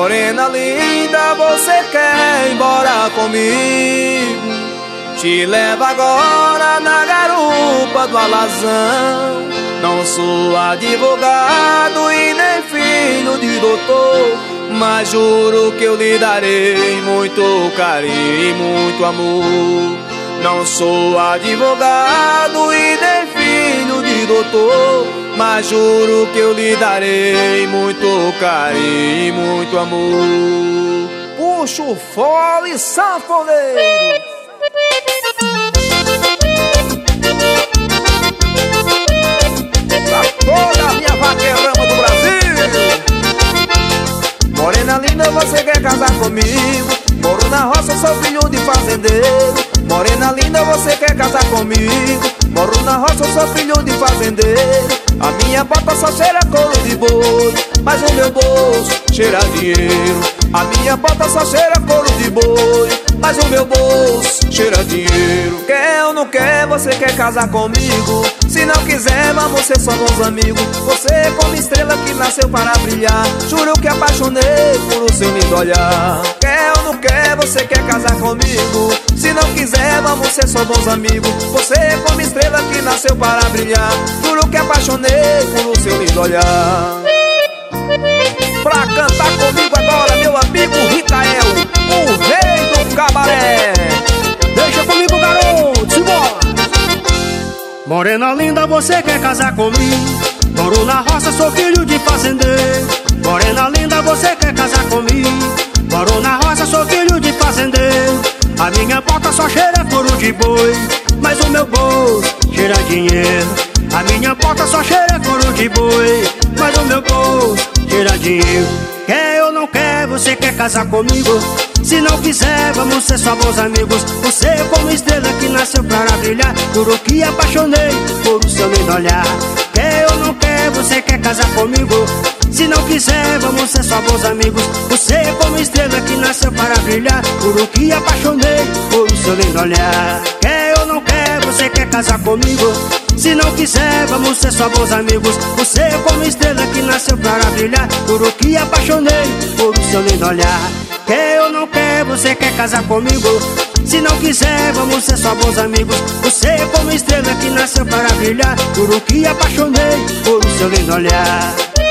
Morena linda, você quer ir embora comigo? Te levo agora na garupa do alazão. Não sou advogado e nem filho de doutor, mas juro que eu lhe darei muito carinho e muito amor. Não sou advogado e nem filho de doutor, mas juro que eu lhe darei muito carinho e muito amor. Puxa o fole, sanfoneiro. Pra toda a minha vaqueirama do Brasil. Morena linda, você quer casar comigo? Moro na roça, sou filho de fazendeiro. Morena linda, você quer casar comigo? Moro na roça, sou filho de fazendeiro. A minha bota só cheira couro de boi, mas o meu bolso cheira dinheiro. A minha bota só cheira couro de boi, mas o meu bolso cheira dinheiro. Quer ou não quer, você quer casar comigo? Se não quiser, vamos ser só bons amigos. Você é como estrela que nasceu para brilhar. Juro que apaixonei por o seu lindo olhar. Quer ou não quer, você quer casar comigo? Se não quiser, vamos ser só bons amigos. Você é como estrela que nasceu para brilhar. Juro que apaixonei por o seu lindo olhar. Pra cantar comigo agora, meu amigo Ricael, o rei do cabaré. Deixa comigo, garoto, simbora. Morena linda, você quer casar comigo? Moro na roça, sou filho de fazendeiro. Morena linda, você quer casar comigo? Moro na roça, sou filho de fazendeiro. A minha bota só cheira couro de boi, mas o meu bolso cheira dinheiro. A minha bota só cheira couro de boi, mas o meu bolso cheira dinheiro. Quer ou não quer, você quer casar comigo? Se não quiser, vamos ser só bons amigos. Você é como estrela que nasceu para brilhar. Juro que apaixonei por o seu lindo olhar. Quer ou não quer, você quer casar comigo? Se não quiser, vamos ser só bons amigos. Você é como estrela que nasceu para brilhar. Juro que apaixonei por o seu lindo olhar. Quer ou não quer, você quer casar comigo? Se não quiser, vamos ser só bons amigos. Você é como estrela que nasceu para brilhar. Juro que apaixonei por o seu lindo olhar. Quer ou não quer, você quer casar comigo? Se não quiser, vamos ser só bons amigos. Você é como estrela que nasceu para brilhar. Juro que apaixonei por o seu lindo olhar.